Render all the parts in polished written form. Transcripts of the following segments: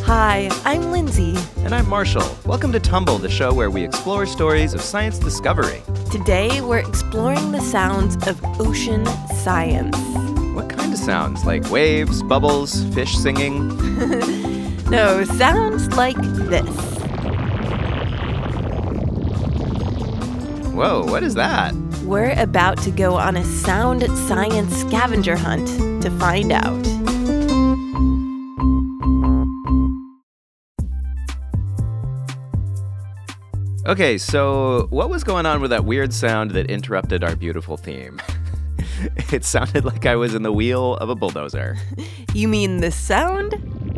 Hi, I'm Lindsay. And I'm Marshall. Welcome to Tumble, the show where we explore stories of science discovery. Today, we're exploring the sounds of ocean science. What kind of sounds? Like waves, bubbles, fish singing? No, sounds like this. Whoa, what is that? We're about to go on a sound science scavenger hunt to find out. Okay, so what was going on with that weird sound that interrupted our beautiful theme? It sounded like I was in the wheel of a bulldozer. You mean the sound?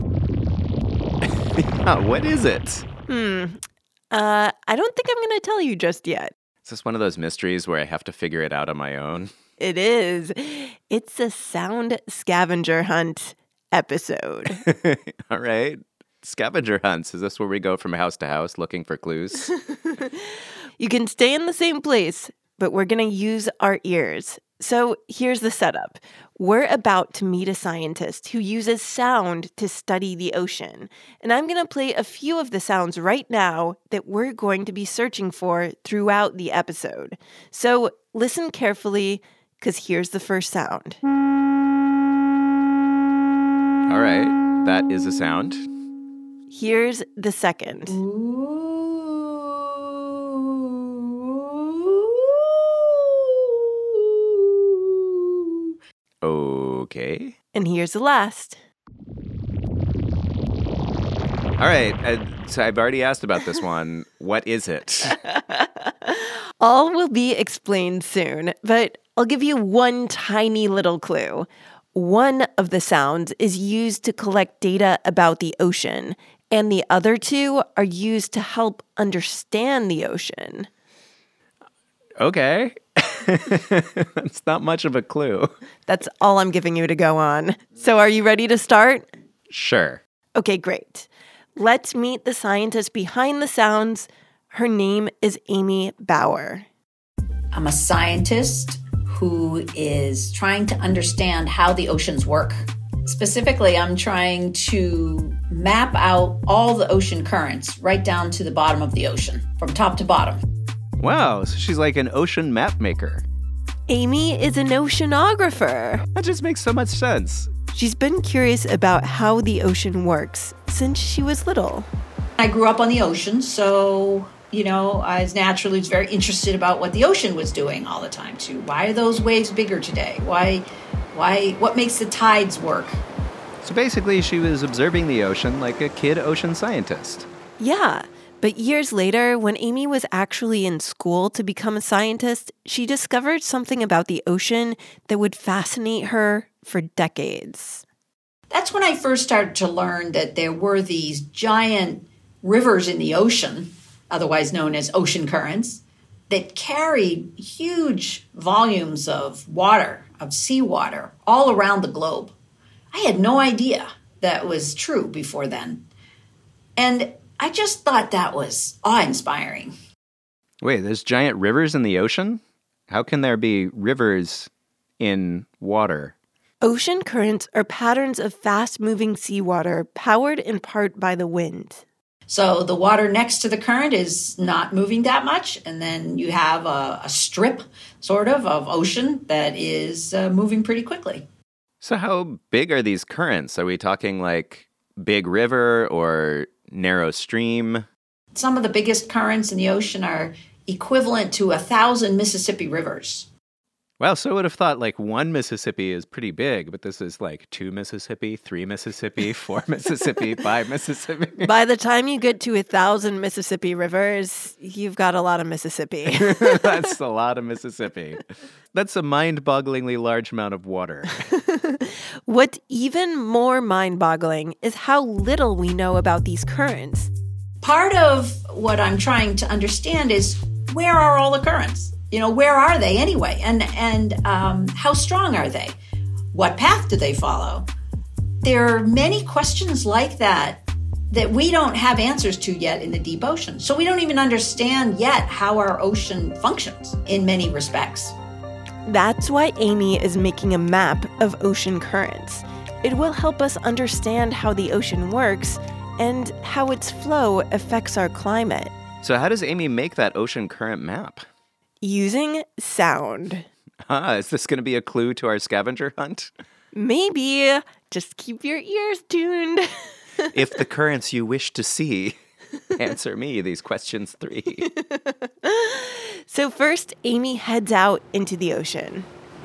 Yeah, what is it? I don't think I'm going to tell you just yet. Is this one of those mysteries where I have to figure it out on my own? It is. It's a sound scavenger hunt episode. All right. Scavenger hunts. Is this where we go from house to house looking for clues? You can stay in the same place, but we're going to use our ears. So here's the setup. We're about to meet a scientist who uses sound to study the ocean. And I'm going to play a few of the sounds right now that we're going to be searching for throughout the episode. So listen carefully, because here's the first sound. All right. That is a sound. Here's the second. Okay. And here's the last. All right. So I've already asked about this one. What is it? All will be explained soon, but I'll give you one tiny little clue. One of the sounds is used to collect data about the ocean, and the other two are used to help understand the ocean. Okay. That's not much of a clue. That's all I'm giving you to go on. So are you ready to start? Sure. Okay, great. Let's meet the scientist behind the sounds. Her name is Amy Bauer. I'm a scientist who is trying to understand how the oceans work. Specifically, I'm trying to map out all the ocean currents right down to the bottom of the ocean, from top to bottom. Wow, so she's like an ocean map maker. Amy is an oceanographer. That just makes so much sense. She's been curious about how the ocean works since she was little. I grew up on the ocean, so, I was very interested about what the ocean was doing all the time, too. Why are those waves bigger today? What makes the tides work? So basically, she was observing the ocean like a kid ocean scientist. Yeah, but years later, when Amy was actually in school to become a scientist, she discovered something about the ocean that would fascinate her for decades. That's when I first started to learn that there were these giant rivers in the ocean, otherwise known as ocean currents, that carried huge volumes of water, of seawater, all around the globe. I had no idea that was true before then. And I just thought that was awe-inspiring. Wait, there's giant rivers in the ocean? How can there be rivers in water? Ocean currents are patterns of fast-moving seawater powered in part by the wind. So the water next to the current is not moving that much, and then you have a strip, sort of ocean that is moving pretty quickly. So how big are these currents? Are we talking like big river or narrow stream? Some of the biggest currents in the ocean are equivalent to 1,000 Mississippi rivers. Well, so I would have thought like 1 Mississippi is pretty big, but this is like 2 Mississippi, 3 Mississippi, 4 Mississippi, 5 Mississippi. By the time you get to 1,000 Mississippi rivers, you've got a lot of Mississippi. That's a lot of Mississippi. That's a mind-bogglingly large amount of water. What's even more mind-boggling is how little we know about these currents. Part of what I'm trying to understand is, where are all the currents? Where are they anyway? And how strong are they? What path do they follow? There are many questions like that we don't have answers to yet in the deep ocean. So we don't even understand yet how our ocean functions in many respects. That's why Amy is making a map of ocean currents. It will help us understand how the ocean works and how its flow affects our climate. So how does Amy make that ocean current map? Using sound. Is this going to be a clue to our scavenger hunt? Maybe. Just keep your ears tuned. If the currents you wish to see, answer me these questions 3. So first, Amy heads out into the ocean.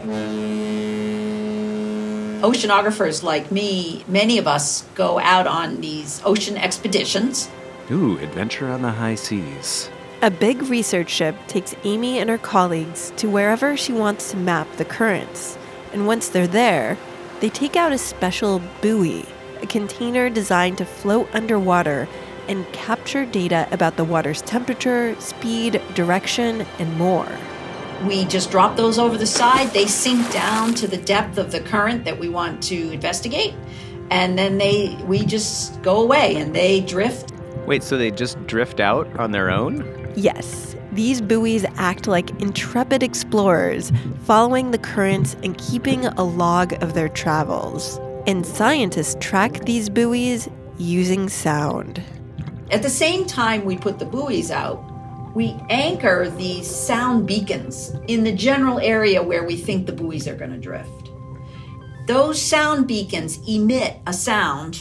Oceanographers like me, many of us go out on these ocean expeditions. Ooh, adventure on the high seas. A big research ship takes Amy and her colleagues to wherever she wants to map the currents. And once they're there, they take out a special buoy, a container designed to float underwater and capture data about the water's temperature, speed, direction, and more. We just drop those over the side. They sink down to the depth of the current that we want to investigate. And then we just go away and they drift. Wait, so they just drift out on their own? Yes, these buoys act like intrepid explorers, following the currents and keeping a log of their travels. And scientists track these buoys using sound. At the same time we put the buoys out, we anchor these sound beacons in the general area where we think the buoys are going to drift. Those sound beacons emit a sound.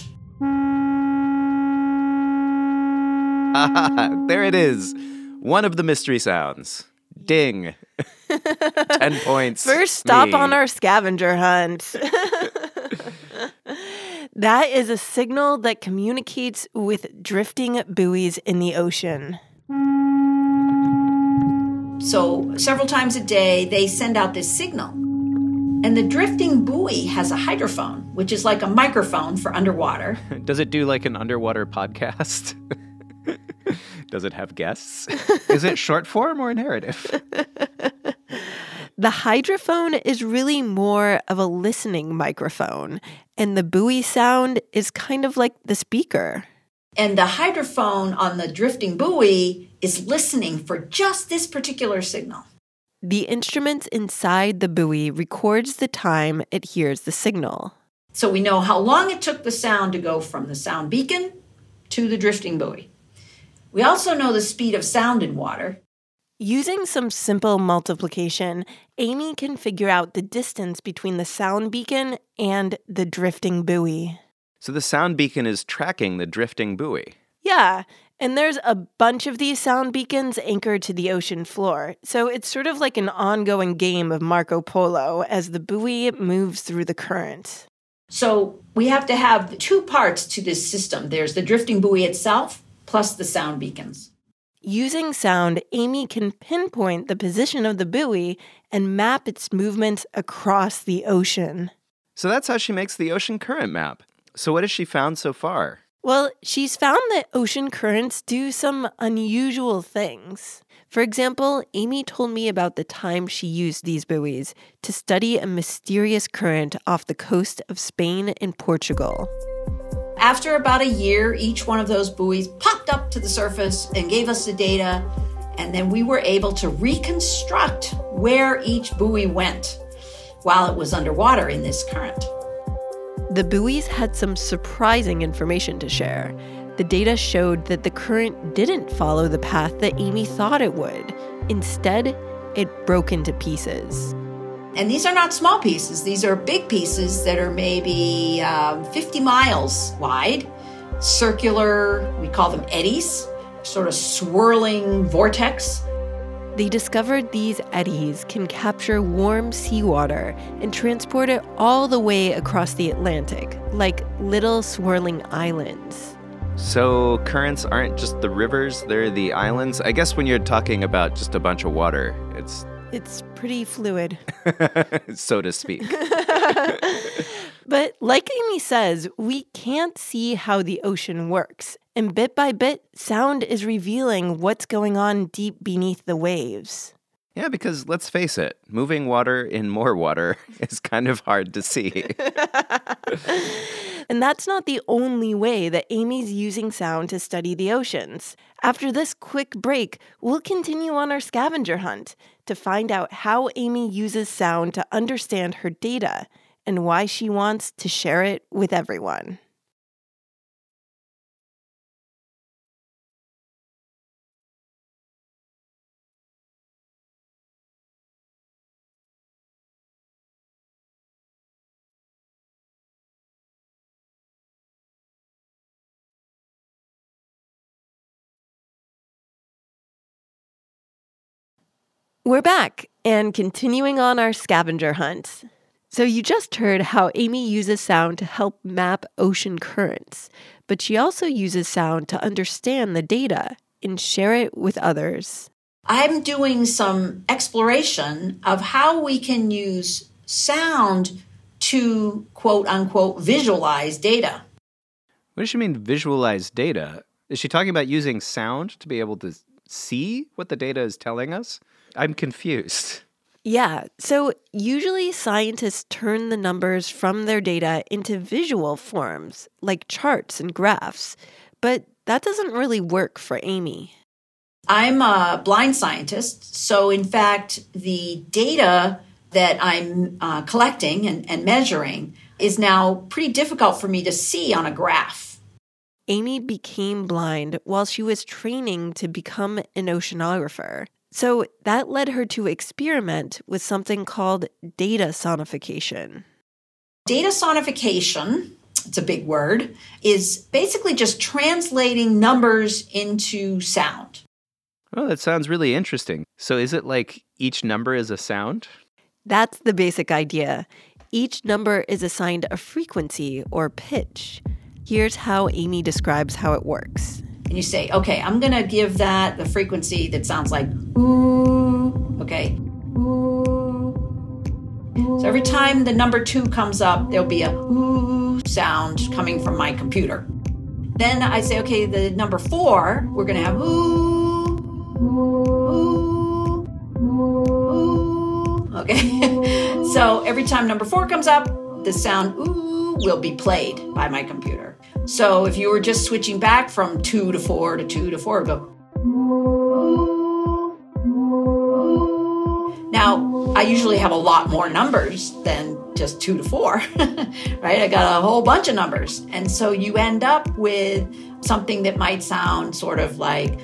There it is. One of the mystery sounds. Ding. 10 points. First stop me. on our scavenger hunt. That is a signal that communicates with drifting buoys in the ocean. So several times a day, they send out this signal. And the drifting buoy has a hydrophone, which is like a microphone for underwater. Does it do like an underwater podcast? Does it have guests? Is it short form or narrative? The hydrophone is really more of a listening microphone, and the buoy sound is kind of like the speaker. And the hydrophone on the drifting buoy is listening for just this particular signal. The instruments inside the buoy records the time it hears the signal. So we know how long it took the sound to go from the sound beacon to the drifting buoy. We also know the speed of sound in water. Using some simple multiplication, Amy can figure out the distance between the sound beacon and the drifting buoy. So the sound beacon is tracking the drifting buoy. Yeah, and there's a bunch of these sound beacons anchored to the ocean floor, so it's sort of like an ongoing game of Marco Polo as the buoy moves through the current. So we have to have 2 parts to this system. There's the drifting buoy itself, plus the sound beacons. Using sound, Amy can pinpoint the position of the buoy and map its movements across the ocean. So that's how she makes the ocean current map. So what has she found so far? Well, she's found that ocean currents do some unusual things. For example, Amy told me about the time she used these buoys to study a mysterious current off the coast of Spain and Portugal. After about a year, each one of those buoys popped up to the surface and gave us the data, and then we were able to reconstruct where each buoy went while it was underwater in this current. The buoys had some surprising information to share. The data showed that the current didn't follow the path that Amy thought it would. Instead, it broke into pieces. And these are not small pieces. These are big pieces that are maybe 50 miles wide, circular, we call them eddies, sort of swirling vortex. They discovered these eddies can capture warm seawater and transport it all the way across the Atlantic, like little swirling islands. So currents aren't just the rivers, they're the islands? I guess when you're talking about just a bunch of water, It's pretty fluid. so to speak. But like Amy says, we can't see how the ocean works. And bit by bit, sound is revealing what's going on deep beneath the waves. Yeah, because let's face it, moving water in more water is kind of hard to see. And that's not the only way that Amy's using sound to study the oceans. After this quick break, we'll continue on our scavenger hunt to find out how Amy uses sound to understand her data and why she wants to share it with everyone. We're back and continuing on our scavenger hunt. So you just heard how Amy uses sound to help map ocean currents, but she also uses sound to understand the data and share it with others. I'm doing some exploration of how we can use sound to, quote unquote, visualize data. What does she mean, visualize data? Is she talking about using sound to be able to see what the data is telling us? I'm confused. Yeah, so usually scientists turn the numbers from their data into visual forms, like charts and graphs, but that doesn't really work for Amy. I'm a blind scientist, so in fact, the data that I'm collecting and measuring is now pretty difficult for me to see on a graph. Amy became blind while she was training to become an oceanographer. So that led her to experiment with something called data sonification. Data sonification, it's a big word, is basically just translating numbers into sound. Oh, that sounds really interesting. So is it like each number is a sound? That's the basic idea. Each number is assigned a frequency or pitch. Here's how Amy describes how it works. And you say, okay, I'm going to give that the frequency that sounds like ooh, okay, ooh. So every time the number 2 comes up, there'll be a ooh sound coming from my computer. Then I say, okay, the number 4, we're going to have ooh, ooh, ooh, okay. So every time number 4 comes up, the sound ooh will be played by my computer. So if you were just switching back from 2 to 4 to 2 to 4, go. Now, I usually have a lot more numbers than just 2 to 4, right? I got a whole bunch of numbers. And so you end up with something that might sound sort of like,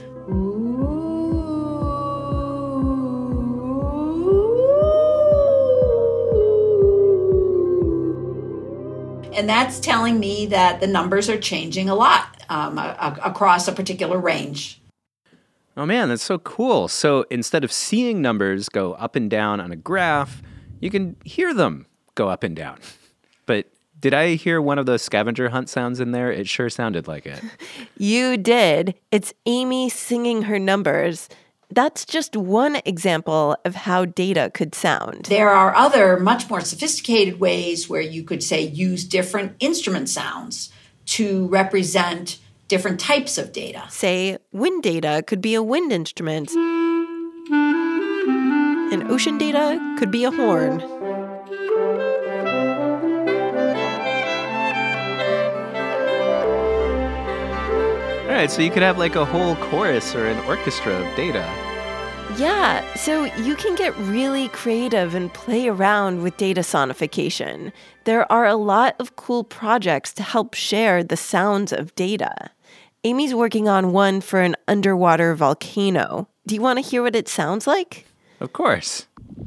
and that's telling me that the numbers are changing a lot across a particular range. Oh man, that's so cool. So instead of seeing numbers go up and down on a graph, you can hear them go up and down. But did I hear one of those scavenger hunt sounds in there? It sure sounded like it. You did. It's Amy singing her numbers. That's just one example of how data could sound. There are other much more sophisticated ways where you could, say, use different instrument sounds to represent different types of data. Say, wind data could be a wind instrument, and ocean data could be a horn. All right, so you could have like a whole chorus or an orchestra of data. Yeah, so you can get really creative and play around with data sonification. There are a lot of cool projects to help share the sounds of data. Amy's working on one for an underwater volcano. Do you want to hear what it sounds like? Of course.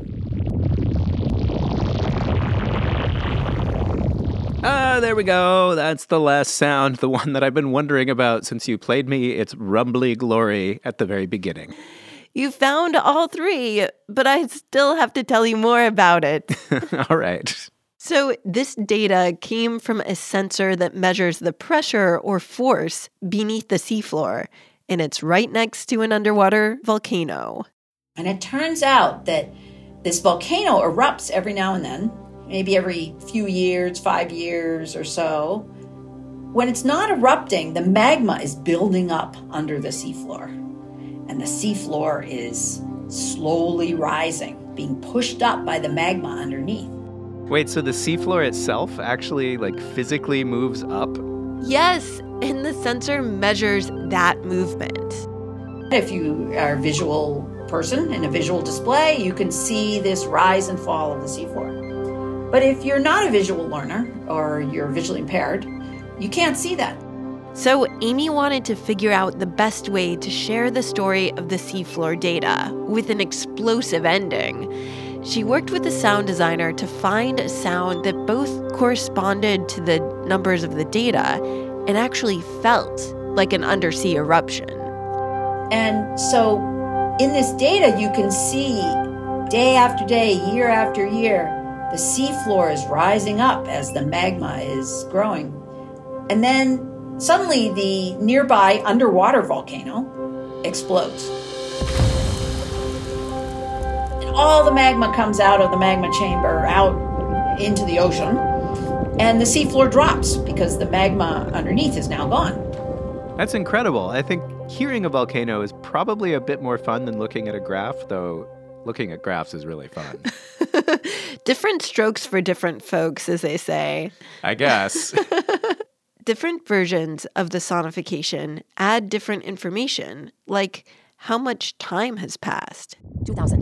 Ah, there we go. That's the last sound, the one that I've been wondering about since you played me its rumbly glory at the very beginning. You found all 3, but I still have to tell you more about it. All right. So this data came from a sensor that measures the pressure or force beneath the seafloor, and it's right next to an underwater volcano. And it turns out that this volcano erupts every now and then, maybe every few years, 5 years or so. When it's not erupting, the magma is building up under the seafloor. And the seafloor is slowly rising, being pushed up by the magma underneath. Wait, so the seafloor itself actually like physically moves up? Yes, and the sensor measures that movement. If you are a visual person in a visual display, you can see this rise and fall of the seafloor. But if you're not a visual learner or you're visually impaired, you can't see that. So Amy wanted to figure out the best way to share the story of the seafloor data with an explosive ending. She worked with a sound designer to find a sound that both corresponded to the numbers of the data and actually felt like an undersea eruption. And so In this data, you can see day after day, year after year, the seafloor is rising up as the magma is growing. And then suddenly the nearby underwater volcano explodes. And all the magma comes out of the magma chamber out into the ocean. And the seafloor drops because the magma underneath is now gone. That's incredible. I think hearing a volcano is probably a bit more fun than looking at a graph, though looking at graphs is really fun. Different strokes for different folks, as they say. I guess. Different versions of the sonification add different information, like how much time has passed. 2000.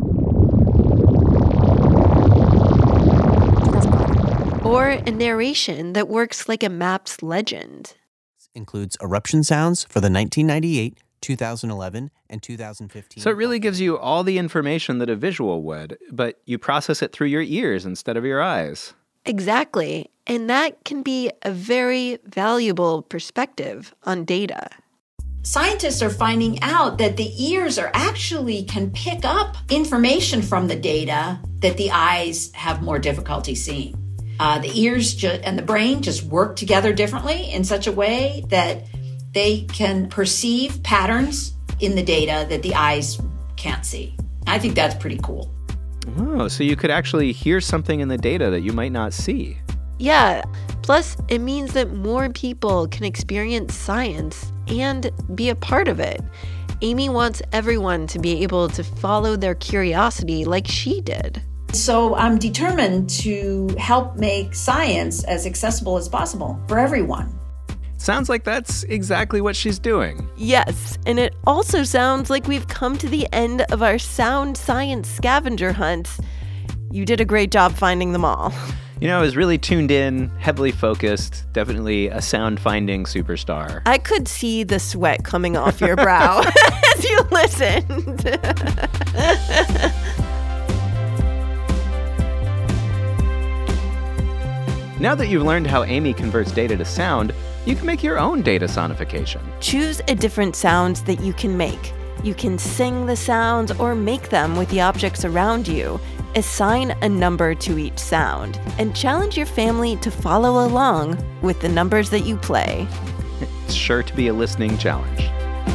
Or a narration that works like a map's legend. Includes eruption sounds for the 1998, 2011, and 2015. So it really gives you all the information that a visual would, but you process it through your ears instead of your eyes. Exactly. And that can be a very valuable perspective on data. Scientists are finding out that the ears actually can pick up information from the data that the eyes have more difficulty seeing. The ears and the brain just work together differently in such a way that they can perceive patterns in the data that the eyes can't see. I think that's pretty cool. Oh, so you could actually hear something in the data that you might not see. Yeah. Plus, it means that more people can experience science and be a part of it. Amy wants everyone to be able to follow their curiosity like she did. So I'm determined to help make science as accessible as possible for everyone. Sounds like that's exactly what she's doing. Yes, and it also sounds like we've come to the end of our sound science scavenger hunts. You did a great job finding them all. You know, I was really tuned in, heavily focused, definitely a sound-finding superstar. I could see the sweat coming off your brow as you listened. Now that you've learned how Amy converts data to sound, you can make your own data sonification. Choose a different sound that you can make. You can sing the sounds or make them with the objects around you. Assign a number to each sound, and challenge your family to follow along with the numbers that you play. It's sure to be a listening challenge.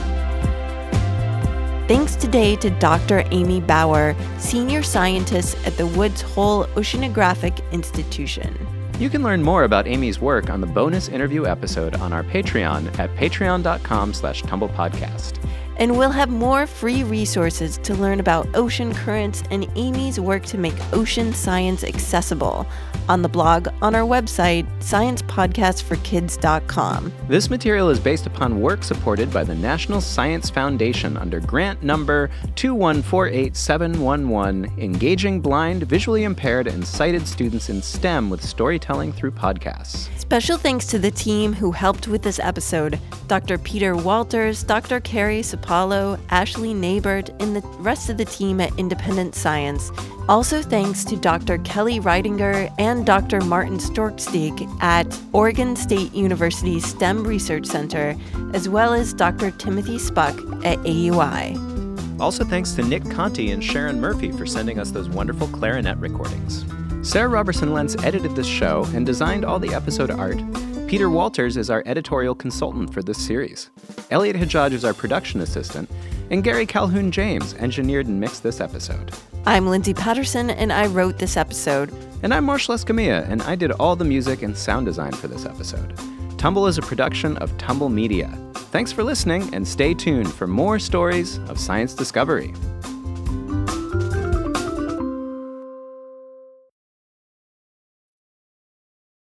Thanks today to Dr. Amy Bauer, Senior Scientist at the Woods Hole Oceanographic Institution. You can learn more about Amy's work on the bonus interview episode on our Patreon at patreon.com/tumblepodcast. And we'll have more free resources to learn about ocean currents and Amy's work to make ocean science accessible on the blog on our website, sciencepodcastforkids.com. This material is based upon work supported by the National Science Foundation under grant number 2148711, Engaging Blind, Visually Impaired, and Sighted Students in STEM with Storytelling Through Podcasts. Special thanks to the team who helped with this episode, Dr. Peter Walters, Dr. Carrie Sapalo, Ashley Nabert, and the rest of the team at Independent Science. Also thanks to Dr. Kelly Reidinger and Dr. Martin Storksteig at Oregon State University STEM Research Center, as well as Dr. Timothy Spuck at AUI. Also thanks to Nick Conti and Sharon Murphy for sending us those wonderful clarinet recordings. Sarah Robertson-Lentz edited this show and designed all the episode art. Peter Walters is our editorial consultant for this series. Elliot Hajjaj is our production assistant, and Gary Calhoun-James engineered and mixed this episode. I'm Lindsay Patterson, and I wrote this episode. And I'm Marshall Escamilla, and I did all the music and sound design for this episode. Tumble is a production of Tumble Media. Thanks for listening, and stay tuned for more stories of science discovery.